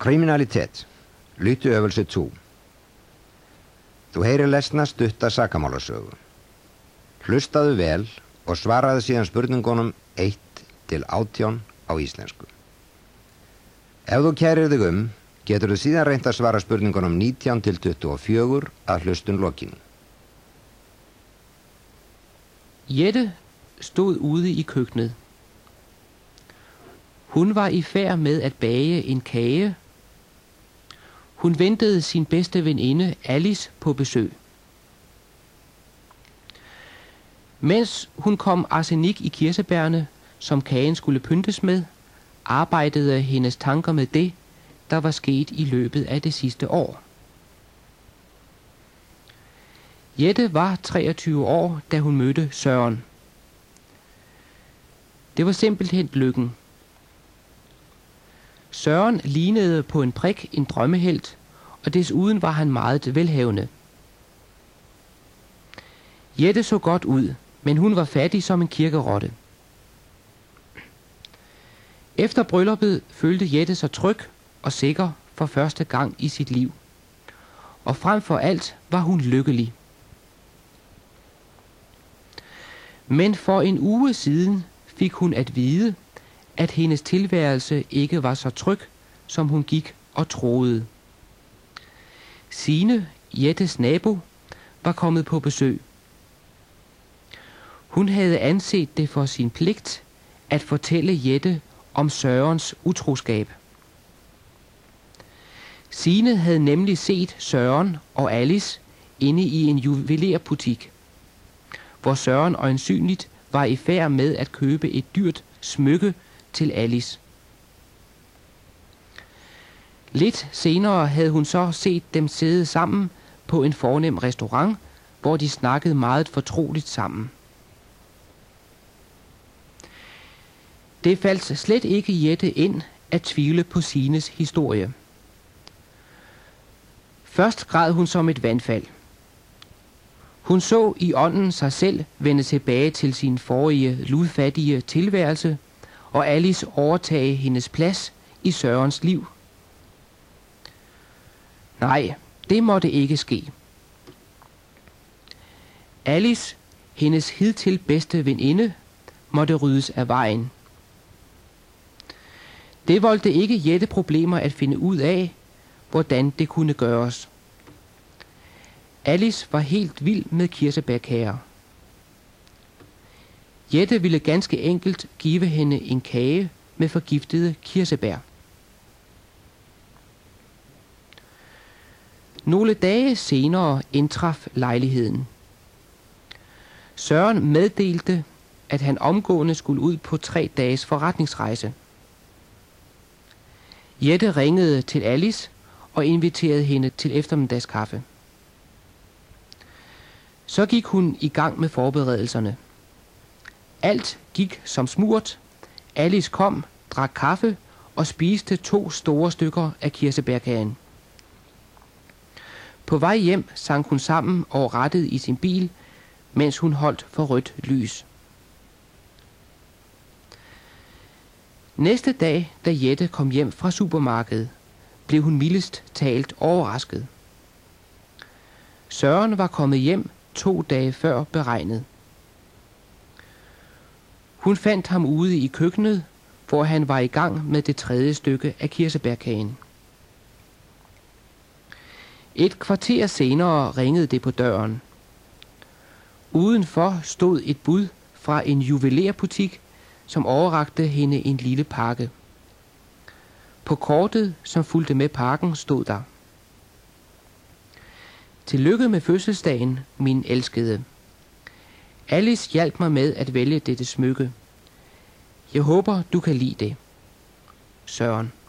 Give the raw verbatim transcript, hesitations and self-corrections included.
Kriminalitet. Lyttuøvelse to. Þú heyrir lesna stutta sakamálasögu. Hlustaðu vel og svaraðu síðan spurningunum eitt til átján á íslensku. Ef þú kærir þig um, getur þú síðan reynt að svara spurningunum nítján til tuttugu og fjögur að hlustun lokinu. Jette stod ude i køkkenet. Hun var i færd med at bage en kage. Hun ventede sin bedste veninde Alice på besøg. Mens hun kom arsenik i kirsebærne, som kagen skulle pyntes med, arbejdede hendes tanker med det, der var sket i løbet af det sidste år. Jette var treogtyve år, da hun mødte Søren. Det var simpelthen lykken. Søren lignede på en prik en drømmehelt, og desuden var han meget velhavende. Jette så godt ud, men hun var fattig som en kirkerotte. Efter brylluppet følte Jette sig tryg og sikker for første gang i sit liv. Og frem for alt var hun lykkelig. Men for en uge siden fik hun at vide, at hendes tilværelse ikke var så tryg, som hun gik og troede. Signe, Jettes nabo, var kommet på besøg. Hun havde anset det for sin pligt at fortælle Jette om Sørens utroskab. Signe havde nemlig set Søren og Alice inde i en juvelerbutik, hvor Søren øjensynligt var i færd med at købe et dyrt smykke til Alice. Lidt senere havde hun så set dem sidde sammen på en fornem restaurant, hvor de snakkede meget fortroligt sammen. Det faldt slet ikke Jette ind at tvivle på Signes historie. Først græd hun som et vandfald. Hun så i ånden sig selv vende tilbage til sin forrige ludfattige tilværelse, og Alice overtage hendes plads i Sørens liv. Nej, det måtte ikke ske. Alice, hendes hidtil bedste veninde, måtte ryddes af vejen. Det voldte ikke Jette problemer at finde ud af, hvordan det kunne gøres. Alice var helt vild med kirsebærkager. Jette ville ganske enkelt give hende en kage med forgiftede kirsebær. Nogle dage senere indtraf lejligheden. Søren meddelte, at han omgående skulle ud på tre dages forretningsrejse. Jette ringede til Alice og inviterede hende til eftermiddagskaffe. Så gik hun i gang med forberedelserne. Alt gik som smurt. Alice kom, drak kaffe og spiste to store stykker af kirsebærkagen. På vej hjem sank hun sammen og rettede i sin bil, mens hun holdt for rødt lys. Næste dag, da Jette kom hjem fra supermarkedet, blev hun mildest talt overrasket. Søren var kommet hjem to dage før beregnet. Hun fandt ham ude i køkkenet, hvor han var i gang med det tredje stykke af kirsebærkagen. Et kvarter senere ringede det på døren. Udenfor stod et bud fra en juvelerbutik, som overrakte hende en lille pakke. På kortet, som fulgte med pakken, stod der: Tillykke med fødselsdagen, min elskede. Alice hjalp mig med at vælge dette smykke. Jeg håber, du kan lide det. Søren.